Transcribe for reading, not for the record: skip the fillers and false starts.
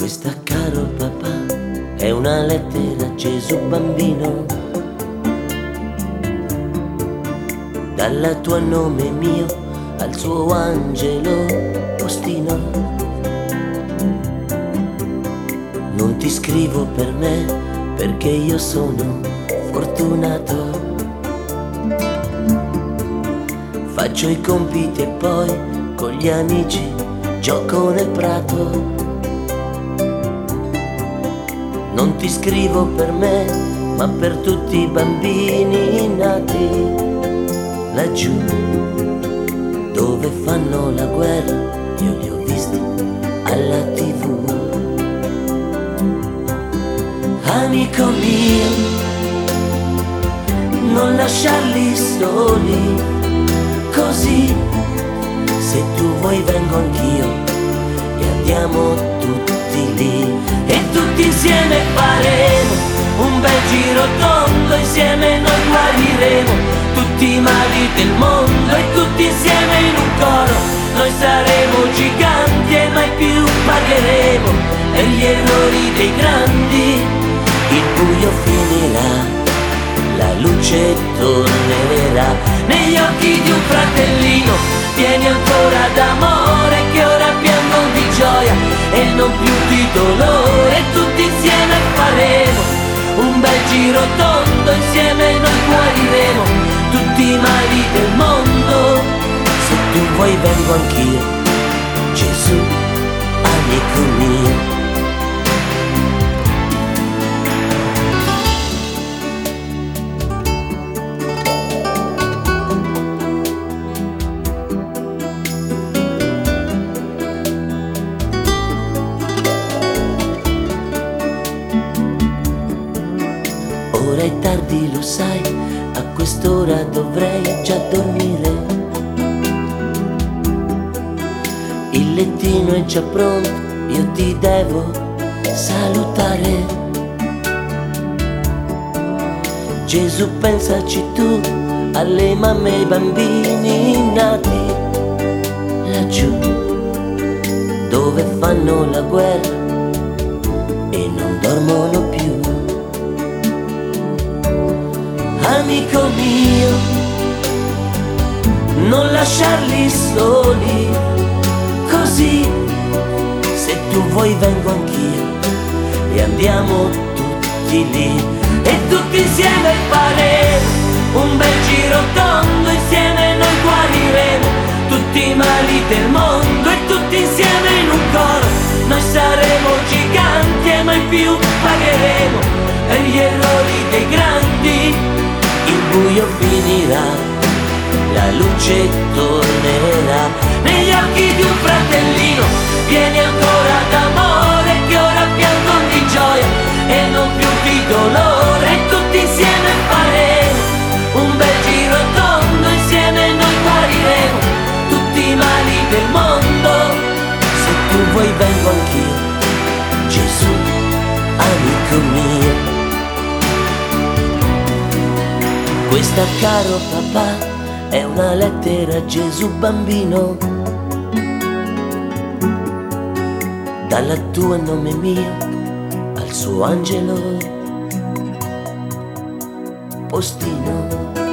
Questa, caro papà, è una lettera a Gesù bambino, dalla tua nome mio al suo angelo postino. Non ti scrivo per me perché io sono fortunato, faccio i compiti e poi con gli amici gioco nel prato. Non ti scrivo per me, ma per tutti i bambini nati laggiù, dove fanno la guerra, io li ho visti alla TV. Amico mio, non lasciarli soli così, se tu vuoi vengo anch'io e andiamo tutti lì. E tutti insieme faremo un bel giro tondo, insieme noi guariremo tutti i mali del mondo. E tutti insieme in un coro noi saremo giganti e mai più pagheremo per gli errori dei grandi. Il buio finirà, la luce tornerà negli occhi di un fratellino. Tieni ancora d'amore che ora piangono di gioia e non più di dolore. Tutti insieme faremo un bel giro tondo, insieme noi guariremo tutti i mali del mondo. Se tu vuoi vengo anch'io, Gesù, amico mio. Ora è tardi, lo sai, a quest'ora dovrei già dormire. Il lettino è già pronto, io ti devo salutare. Gesù, pensaci tu alle mamme e ai bambini nati laggiù, dove fanno la guerra e non dormono più. Amico mio, non lasciarli soli così, se tu vuoi vengo anch'io e andiamo tutti lì. E tutti insieme faremo un bel giro tondo, insieme noi guariremo tutti i mali del mondo. E tutti insieme in un coro noi saremo giganti e mai più pagheremo per gli errori dei grandi. Il buio finirà, la luce tornerà negli occhi di un fratellino. Vieni ancora d'amore che ora piangono di gioia e non più di dolore. E tutti insieme faremo un bel giro tondo, insieme noi guariremo tutti i mali del mondo. Se tu vuoi vengo anch'io, Gesù, amico mio. Questa, caro papà, è una lettera a Gesù bambino, dalla tua nome mio al suo angelo postino.